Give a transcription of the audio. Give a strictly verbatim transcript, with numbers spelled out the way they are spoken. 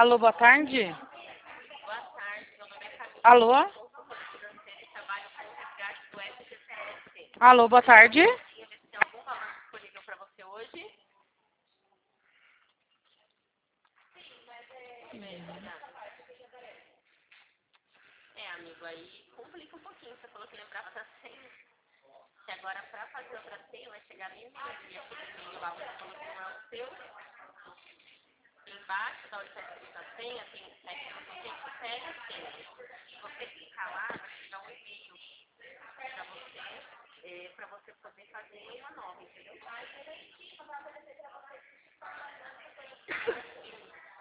Alô, boa tarde. Boa tarde, meu nome é Camila, Alô? consultora financeira e trabalho com o resgate do F G C S. Alô, boa tarde. Queria ver se tem algum valor disponível para você hoje. É, amigo, aí complica um pouquinho. Você falou que lembrava da senha. Que agora, para fazer outra senha, vai chegar mesmo e aquele e-mail lá, você falou que não é o seu. Embaixo da onde está escrito a senha, tem um site que você confere a senha. Se você clicar lá, vai chegar um e-mail para você, é, para você poder fazer uma nova, entendeu?